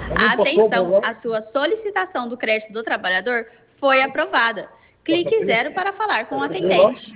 Atenção, a sua solicitação do crédito do trabalhador foi aprovada. Clique zero para falar com o atendente.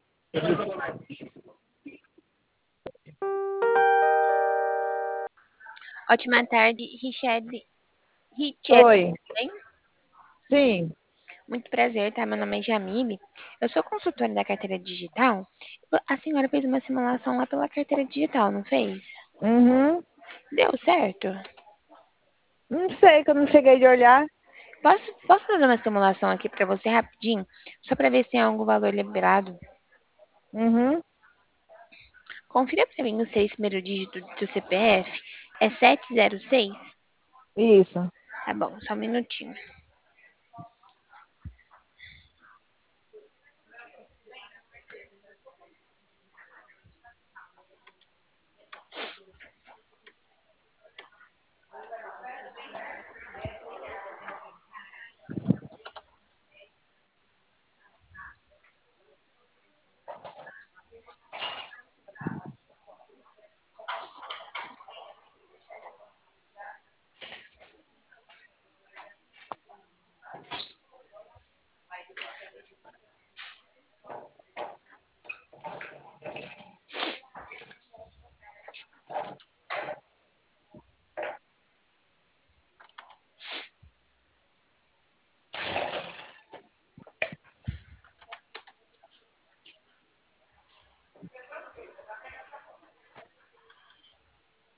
Ótima tarde, Richard. Richard, Oi, bem? sim. Muito prazer, tá? Meu nome é Jamile. Eu sou consultora da carteira digital. A senhora fez uma simulação lá pela carteira digital, não fez? Uhum. Deu certo? Não sei, que eu não cheguei de olhar. Posso fazer uma simulação aqui para você rapidinho? Só para ver se tem algum valor liberado. Uhum. Confira para mim os 6 primeiros dígitos do seu CPF. É 706? Isso. Tá bom, só um minutinho.